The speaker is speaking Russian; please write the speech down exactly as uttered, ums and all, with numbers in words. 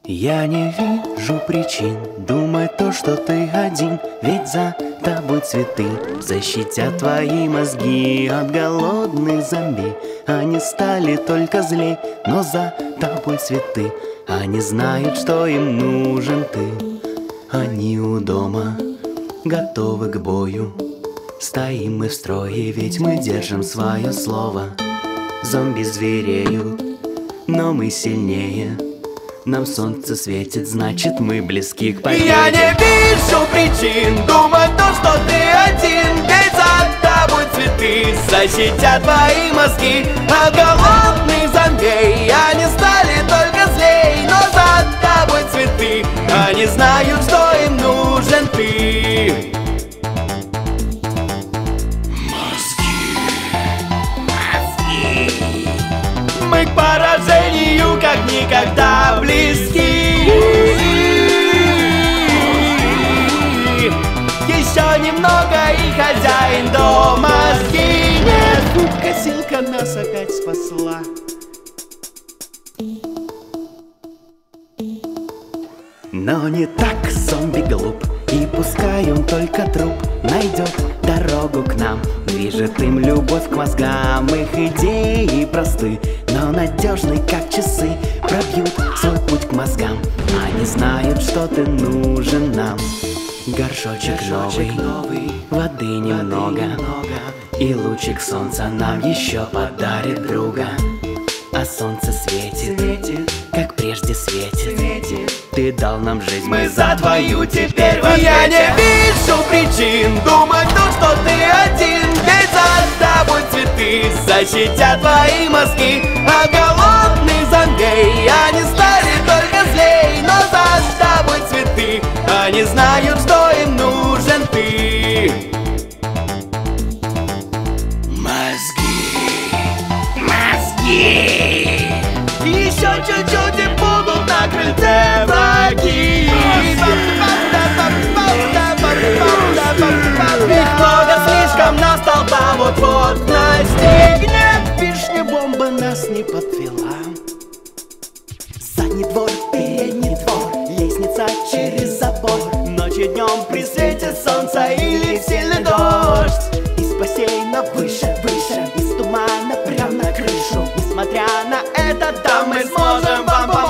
Я не вижу причин думать то, что ты один, ведь за тобой цветы защитят твои мозги от голодных зомби. Они стали только злей, но за тобой цветы. Они знают, что им нужен ты. Они у дома, готовы к бою. Стоим мы в строе, ведь мы держим свое слово. Зомби звереют, но мы сильнее. Нам солнце светит, значит мы близки к победе. Я не вижу причин думать то, что ты один, ведь за тобой цветы защитят твои мозги от голодных зомбей. Они стали только злей, но за тобой цветы. Они знают, что им нужен ты. Мы к поражению как никогда близки. Еще немного и хозяин дома сгинет. Косилка нас опять спасла. Но не так зомби глуп, и пускай он только труп найдет дорогу к нам. Движет им любовь к мозгам, их идеи просты, но надежны, как часы, пробьют свой путь к мозгам. Они знают, что ты нужен нам. Горшочек, Горшочек новый, новый, воды немного, немного, и лучик солнца нам еще подарит друга. А солнце светит, светит, как прежде светит, светит. Ты дал нам жизнь, мы за твою теперь в ответе. Я не вижу причин думать то, что ты один, ведь за тобой цветы защитят твои мозги от голодных зомбей. Они стали только злей, но за тобой цветы. Они знают, что им нужен ты. Еще чуть-чуть и будут на крыльце враги. Их много слишком, нас толпа вот-вот настигнет. Вишня бомба нас не подвела. Задний двор, передний двор, лестница через забор. Ночью днем при свете солнца или сильный дождь. Из бассейна выше, выше, из тумана прям на крышу. Несмотря на это, там мы сможем вам помочь.